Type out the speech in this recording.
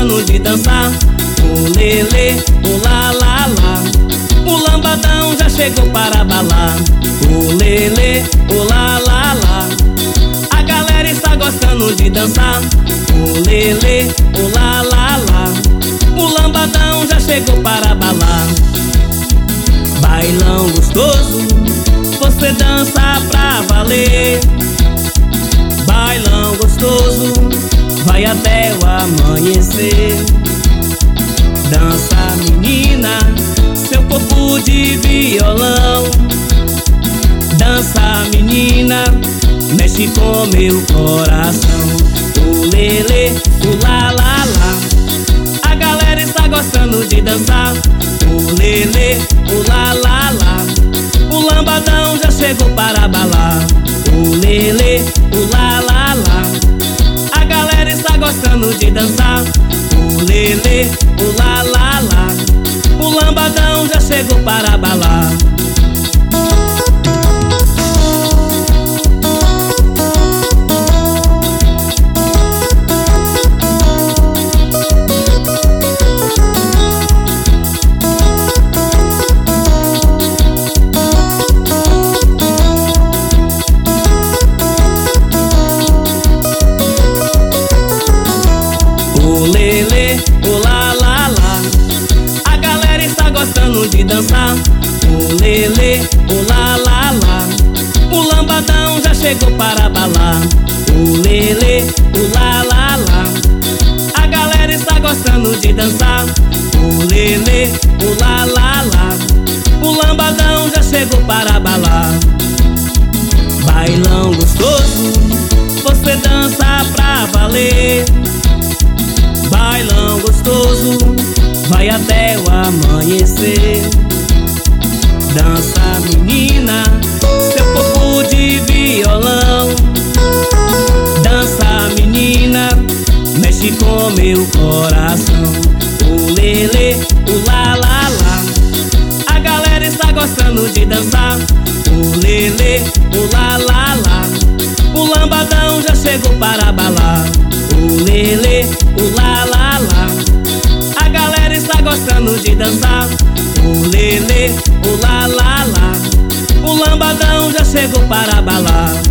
gostando de dançar. O lelê, o lá lá lá. O lambadão já chegou para balar. O lelê, o lá lá lá. A galera está gostando de dançar. O lelê, o lá lá lá. O lambadão já chegou para balar. Bailão gostoso, você dança pra valer. Bailão gostoso, vai até o amanhecer. Dança menina, seu corpo de violão. Dança menina, mexe com meu coração. O lelê, o lá lá lá. A galera está gostando de dançar. O lelê, o lá lá lá. O lambadão já chegou para balar. O lelê, o lá lá lá. A galera está gostando de dançar. O lelê, o lá lá lá. O lambadão já chegou para balar. O lelê, o lá lá lá. A galera está gostando de dançar. O lelê, o lá lá lá. O lambadão já chegou para balar. O lelê, o lá lá lá. A galera está gostando de dançar. O lelê, o lá lá lá. O lambadão já chegou para balar. Bailão gostoso, você dança pra valer. Bailão gostoso, vai até o amanhecer. Dança menina, seu corpo de violão. Dança menina, mexe com meu coração. O lelê, o lá lá lá. A galera está gostando de dançar. O lelê, o lá lá lá. O lambadão já chegou para balar. O lelê, o lá lá lá. A galera está gostando de dançar. O lelê, o lá lá lá. O lambadão já chegou para balar.